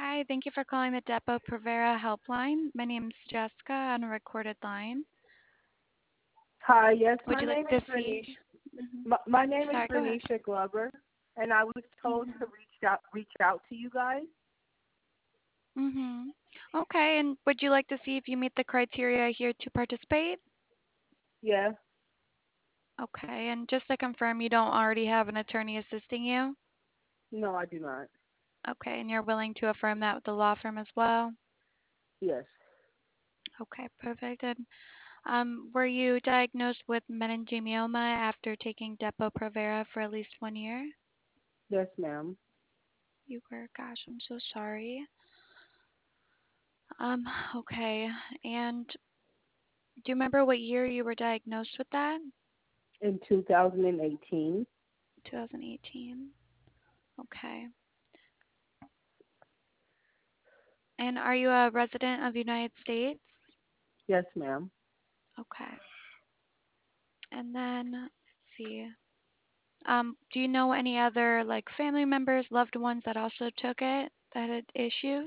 Hi, thank you for calling the Depo-Provera helpline. My name is Jessica on a recorded line. Hi, yes, Would my you like name is to see? Bernice. Hmm. My name is Sorry, go ahead. Bernice Glover, and I was told to Mhm. reach out to you guys. Mhm. Okay, and would you like to see if you meet the criteria here to participate? Yeah, Okay, and just to confirm, you don't already have an attorney assisting you? no, I do not. Okay, and you're willing to affirm that with the law firm as well? Yes, Okay, perfect. And were you diagnosed with meningioma after taking Depo-Provera for at least 1 year? yes, ma'am. You were. Gosh, I'm so sorry. Okay. And do you remember what year you were diagnosed with that? In 2018, 2018. Okay. And are you a resident of the United States? yes, ma'am. Okay. And then, let's see. Do you know any other like family members, loved ones that also took it that had issues?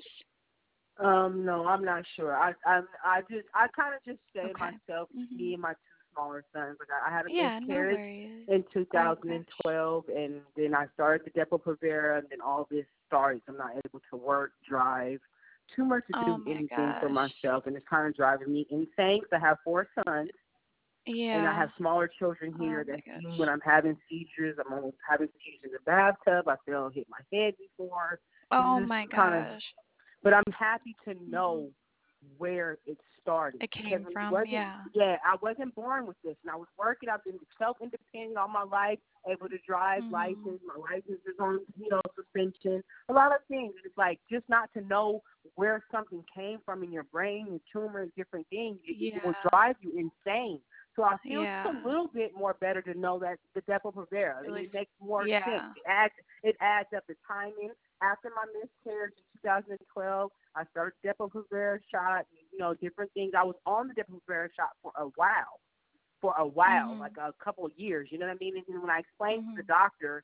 No, I'm not sure. I kind of just say Okay. myself, Mhm. me and my two smaller sons. Like I had a Yeah, no miscarriage worries. in Oh gosh. 2012, and then I started the Depo-Provera, and then all this started. I'm not able to work, drive, too much to Oh do my anything for gosh. myself, and it's kind of driving me insane. 'Cause I have four sons, and I Yeah. have smaller children Oh here my that see gosh. when I'm having seizures. I'm almost having seizures in the bathtub. I feel hit my head before. This Oh is my kind of, gosh. but I'm happy to Mhm. know where it started It because came it from, wasn't. yeah. Yeah, I wasn't born with this, and I was working. I've been self-independent all my life, able to drive, Mhm. license. My license is on, suspension. A lot of things. It's like just not to know where something came from in your brain, your tumor, and different things. It will Yeah. drive you insane. So I feel just Yeah. a little bit more better to know that the Depo-Provera. At least, It makes more sense. yeah. It adds up the timing. After my miscarriage in 2012, I started Depo-Provera shot. Different things. I was on the Depo-Provera shot for a while. Like Mhm. a couple of years. You know what I mean? And then when I explained to the Mhm. doctor,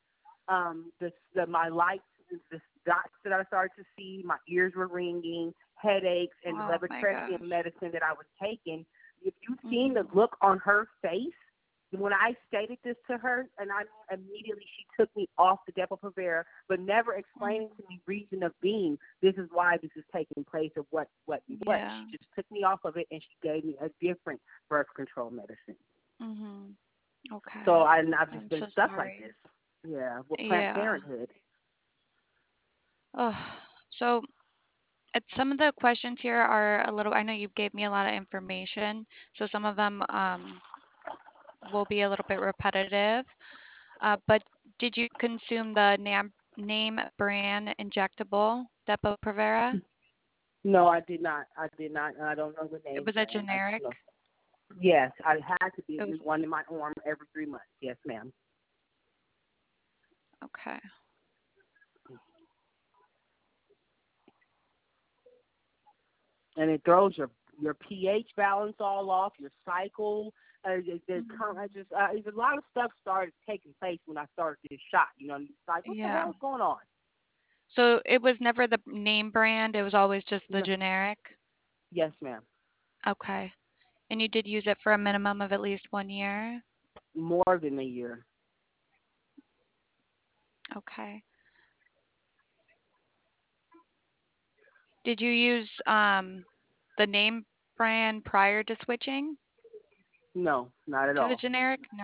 my lights, the dots that I started to see, my ears were ringing, headaches, and the Oh my levotrexate gosh. medicine that I was taking. If you've seen the Mhm. look on her face when I stated this to her, and I immediately she took me off the Depo-Provera, but never explaining Mhm. to me reason of being. This is why this is taking place of what and what. Yeah. She just took me off of it, and she gave me a different birth control medicine. Mhm. So Okay. I've just I'm been so stuck like sorry. this. Yeah, with Planned Yeah. Parenthood. Oh. So some of the questions here are a little. I know you gave me a lot of information, so some of them will be a little bit repetitive. But did you consume the name brand injectable Depo-Provera? No, I did not. I did not. I don't know the It name was a brand. I just generic. know. Yes, I had to be It was one in my arm every 3 months. Yes, ma'am. okay. And it throws your pH balance all off, your cycle. Mhm. There's a lot of stuff started taking place when I started this shot. And it's like, what the Yeah. hell's going on? So it was never the name brand. It was always just the No, generic. yes, ma'am. Okay. And you did use it for a minimum of at least 1 year. More than a year. Okay. Did you use the name brand prior to switching No, not at to the all. generic? No.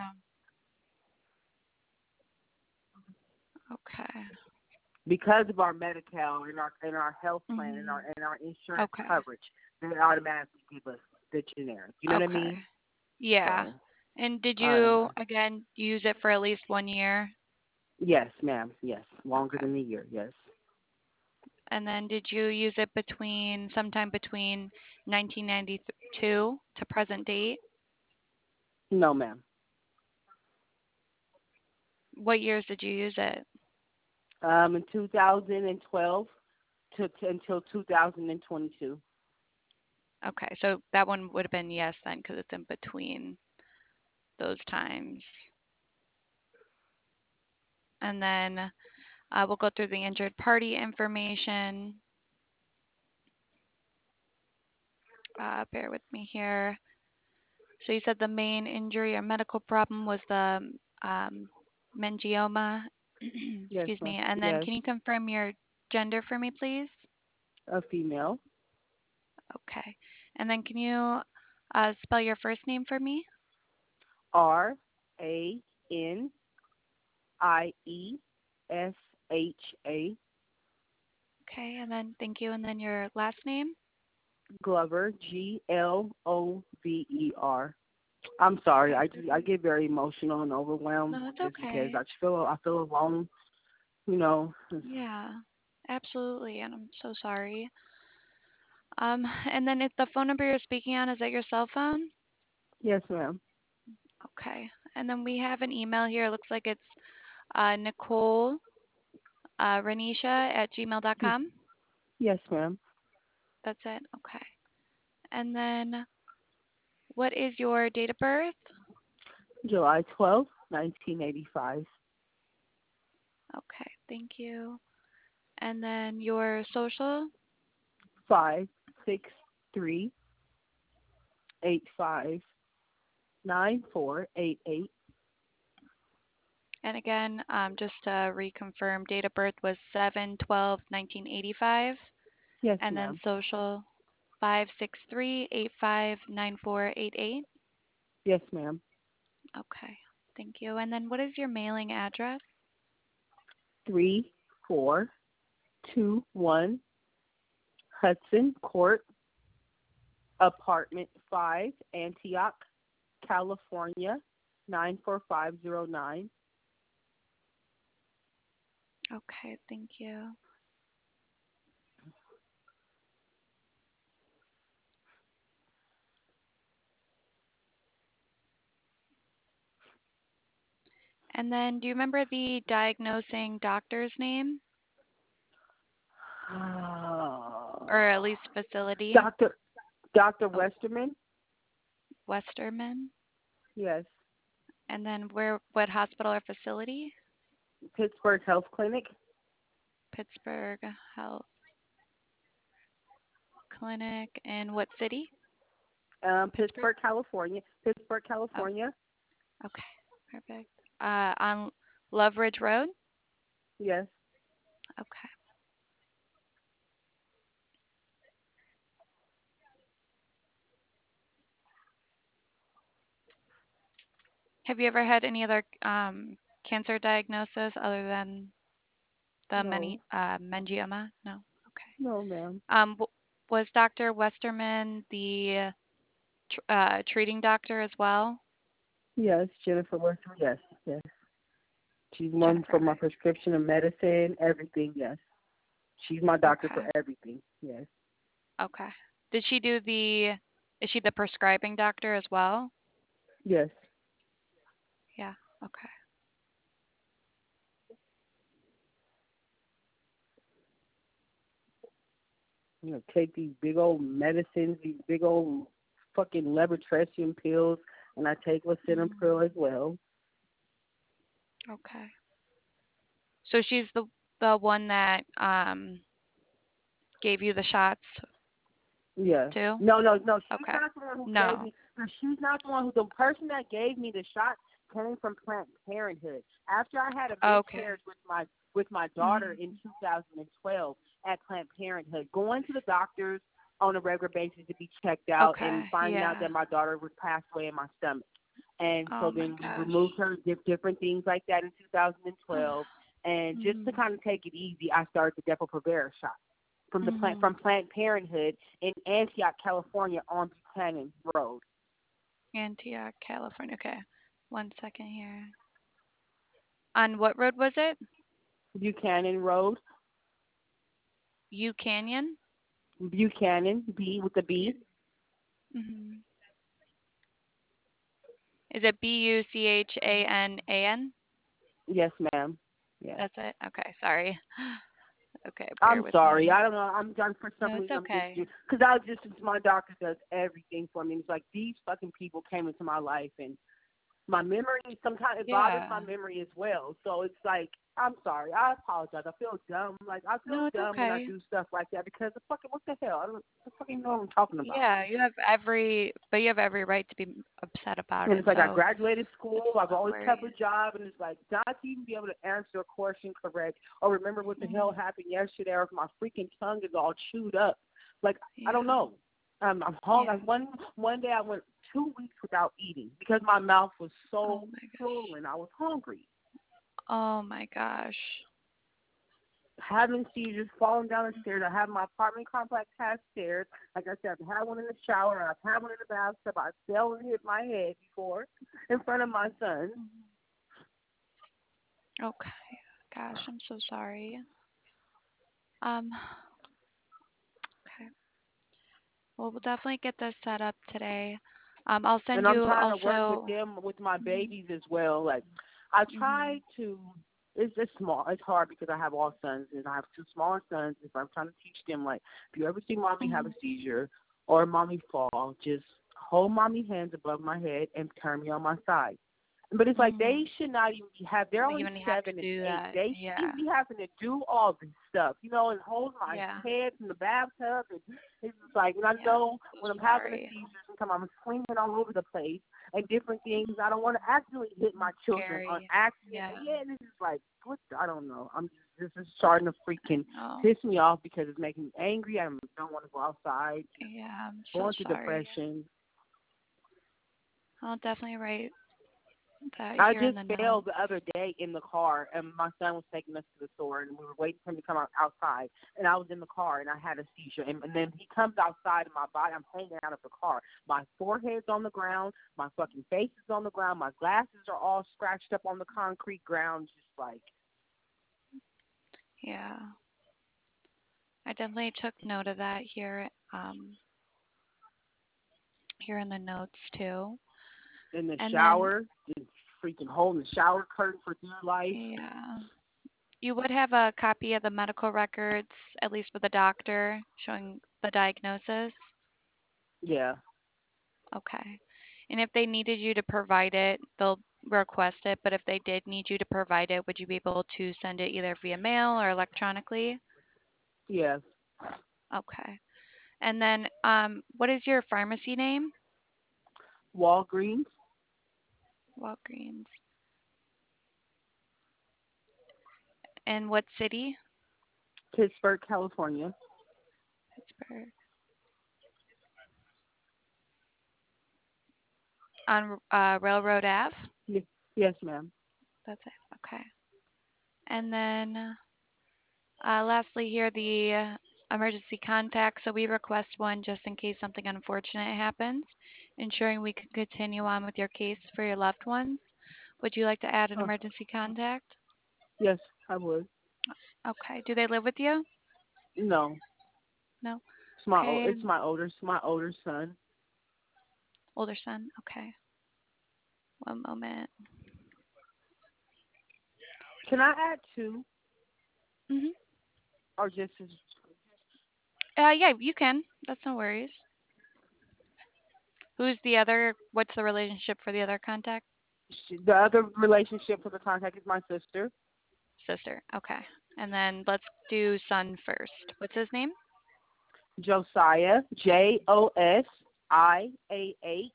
Okay. Because of our Medi-Cal and our health plan and our Mhm. insurance Okay. coverage, they automatically give us the generic. You know what I Okay. mean? Yeah. So, And did uh, you again use it for at least 1 year? yes, ma'am. Yes, longer Okay. than a year. Yes. And then did you use it between sometime between 1992 to present date? No, ma'am. What years did you use it? In 2012 until 2022. Okay, so that one would have been yes then because it's in between those times. And then we'll go through the injured party information. Bear with me here. So you said the main injury or medical problem was the meningioma. Yes, Excuse ma'am. me. And then Yes, can you confirm your gender for me, please? a female. Okay. And then can you spell your first name for me? Raniesha. Okay. And then thank you. And then your last name? Glover, Glover. I'm sorry. Okay. I get very emotional and overwhelmed No, it's just because okay. I feel alone. You know. Yeah, absolutely. And I'm so sorry. And then if the phone number you're speaking on, is that your cell phone? Yes, ma'am. Okay. And then we have an email here. It looks like it's Nicole Renisha at gmail.com. Yes, ma'am. That's it. Okay. And then what is your date of birth? July 12th, 1985. Okay. Thank you. And then your social? 563859488. And again, just to reconfirm, date of birth was 7/12/1985. Yes, And then ma'am. social 563859488. Yes, ma'am. Okay. Thank you. And then what is your mailing address? 3421 Hudson Court, Apartment 5, Antioch, California 94509. Okay, thank you. And then do you remember the diagnosing doctor's name or at least facility? Doctor Dr. Oh, Westerman? Westerman. Yes. And then what hospital or facility? Pittsburgh Health Clinic? Pittsburgh Health Clinic. In what city? Pittsburgh? Pittsburgh, California. Pittsburgh, Oh, California? okay. Perfect. On Love Ridge Road? Yes. Okay. Have you ever had any other cancer diagnosis other than the No. meningioma? No. Okay. No, ma'am. Was Dr. Westerman the treating doctor as well? Yes, Jennifer Westerman. Yes, yes. She's one for Jennifer. my prescription of medicine, everything, yes. She's my doctor for Okay. everything, yes. Okay. Did she do is she the prescribing doctor as well? Yes. Yeah. Okay. Take these big old medicines, these big old fucking levotrecium pills, and I take lisinopril as well. Okay. So she's the one that gave you the shots Yeah. too? No. She's Okay. not the one who gave No. me. No, she's not the one who. The person that gave me the shot came from Planned Parenthood. After I had a Okay. miscarriage with my daughter Mhm. in 2012 at Planned Parenthood, going to the doctors on a regular basis to be checked out and Okay. finding out Yeah. that my daughter was passed away in my stomach. And so Oh my then we gosh. removed her, different things like that in 2012. And just to Mhm. kind of take it easy, I started the Depo-Provera shot Mhm. from Planned Parenthood in Antioch, California, on Buchanan Road. Antioch, California. Okay. 1 second here. On what road was it? Buchanan Road, U Canyon? Buchanan, B with the B. Mhm. Is it Buchanan? Yes, ma'am. Yes. That's it? Okay, sorry. Okay, bear I'm with sorry. me. I don't know. I'm done for some No, it's reason. I'm just okay. because I just my doctor does everything for me. It's like these fucking people came into my life and My memory, sometimes it bothers Yeah. my memory as well. So it's like, I'm sorry. I apologize. I feel dumb. Like, I feel No, it's dumb when I okay. do stuff like that because the fucking, what the hell? I don't fucking know what I'm talking about. Yeah, you have every right to be upset about And it. it's like I So graduated school, it's I've no always kept a worries. job, and it's like not to even be able to answer a question correct or remember what the hell Mhm. happened yesterday, or if my freaking tongue is all chewed up. Like, I don't Yeah. know. I'm hungry. Yeah. One day I went 2 weeks without eating because my mouth was Oh so my gosh. swollen. I was hungry. Oh my gosh. Having seizures, falling down the stairs. I have my apartment complex has stairs. Like I said, I've had one in the shower. I've had one in the bathtub. I fell and hit my head before in front of my son. Mhm. Okay. Gosh, I'm so sorry. Um, okay. Well, we'll definitely get this set up today. I'll send And I'm you trying to work with also. them, with my Mhm. babies as well. Like, I try Mhm. to. It's just small. It's hard because I have all sons, and I have two smaller sons. If I'm trying to teach them, like, if you ever see mommy have a Mhm. seizure or mommy fall, just hold mommy hands above my head and turn me on my side. But it's like they Mhm. should not even have. They're only Even have to 7 and do 8. that. They Yeah. shouldn't be having to do all this stuff, and hold my Yeah. head in the bathtub. And it's just like, and I Yeah. know So when I'm having a sorry. seizure, sometimes I'm swinging all over the place and different things. I don't want to accidentally hit my children on Scary. accident. Yeah. Yeah, and it's just like, what? I don't know. This is starting to freaking Oh. piss me off because it's making me angry. I don't want to go outside. Yeah. I'm so Going through sorry. depression. I'll definitely write that I here in just the fell notes. the other day in the car, and my son was taking us to the store, and we were waiting for him to come outside, and I was in the car, and I had a seizure, and then he comes outside, and my body, I'm hanging out of the car. My forehead's on the ground, my fucking face is on the ground, my glasses are all scratched up on the concrete ground, just like, Yeah. I definitely took note of that here in the notes too. in the And then shower, just freaking holding the shower curtain for dear life. yeah. You would have a copy of the medical records, at least with the doctor, showing the diagnosis? Yeah. Okay. And if they needed you to provide it, they'll request it, but if they did need you to provide it, would you be able to send it either via mail or electronically? Yes. Okay. And then what is your pharmacy name? Walgreens, Walgreens. And what city? Pittsburgh, California. Pittsburgh. On Railroad Ave? Yes, ma'am. That's it. Okay. And then lastly here, the emergency contact. So we request one just in case something unfortunate happens, ensuring we can continue on with your case for your loved ones. Would you like to add an Oh, emergency contact? yes, I would. Okay. Do they live with you? No. No. It's my Okay. older son. Older son. Okay. One moment. Can I add two Mhm. or just Yeah, you can. That's no worries. Who's the other? What's the relationship for the other contact? the other relationship for the contact is my sister, Sister. Okay. And then let's do son first. What's his name? Josiah, Josiah.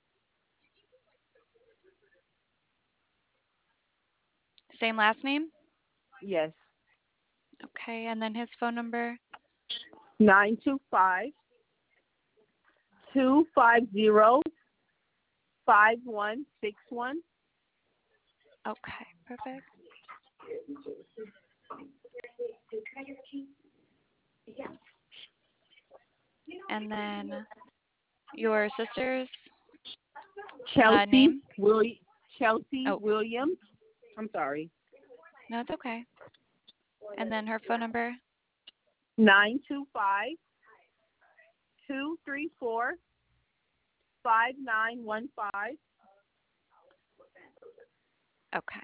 Same last name? Yes, Okay. And then his phone number? 925-250-5161. Okay. Perfect. And then your sister's Chelsea name? Will Chelsea Oh, Williams. I'm sorry. no, it's okay. And then her phone number? 925-234-5915. Okay.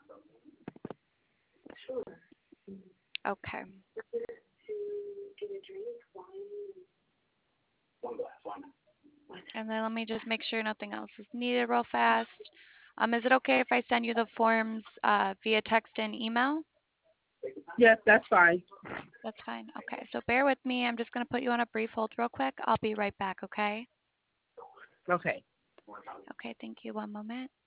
Okay. And then let me just make sure nothing else is needed real fast. Is it okay if I send you the forms via text and email? Yes, that's fine. That's fine. Okay, so bear with me. I'm just going to put you on a brief hold real quick. I'll be right back, okay? Okay. Okay, thank you. One moment.